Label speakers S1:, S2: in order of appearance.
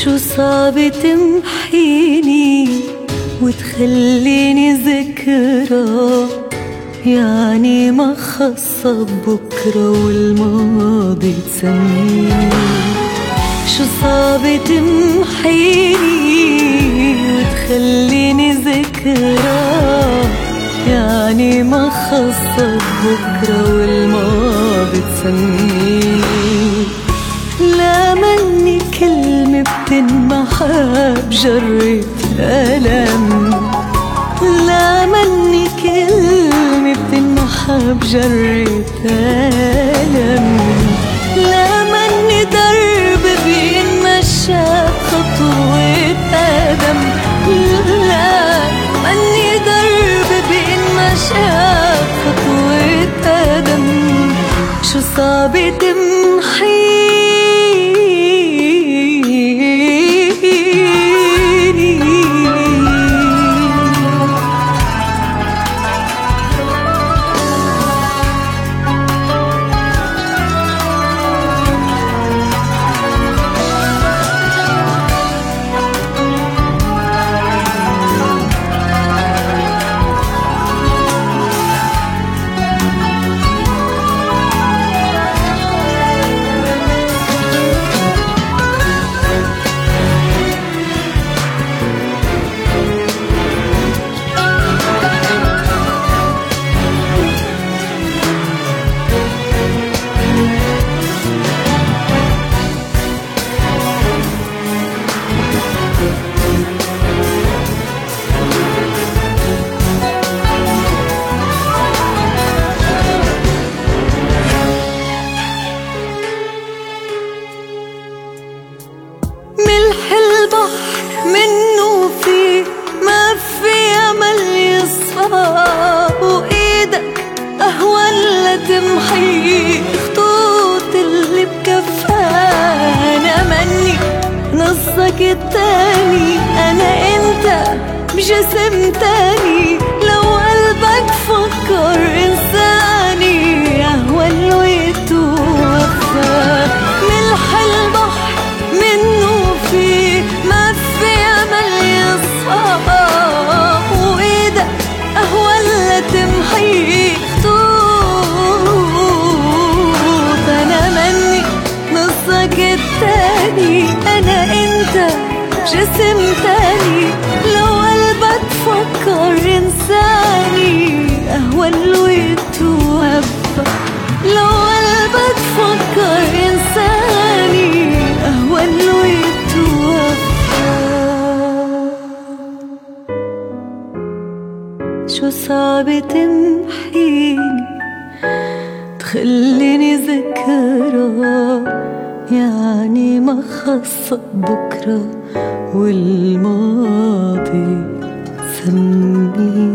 S1: شو صعب تمحيني وتخليني ذكرى، يعني ما خصب بكرة والماضي تسميني. شو صعب تمحيني وتخليني ذكرى، يعني ما خصب بكرة والماضي تسميني. لا مني كلمة بتنمحى بجرة ألم، لا مني كلمة بتنمحى بجرة ألم، لا مني درب بينمشى بخطوة قدم، لا مني درب بينمشى بخطوة قدم. شو صعب تمحيني منه في ما في أمل يصفى، وإيدك أهون لتمحي خطوط اللي بكفانا. مني نصك التاني أنا أنت بجسم تاني، لو قلبك فكر إنساني أهون له يتوفى. ملح البحر منه في ما في أمل يصفى، وإيدك أهون لتمحي خطوط. أنا مني نصك التاني أنا أنت جسم تاني، لو قلبك فكر إنساني أهون له يتوفى. لو قلبك فكر إنساني أهون له يتوفى. شو صعب تمحيني تخليني ذكرى، يعني ما خصب بكرة والماضي سميني.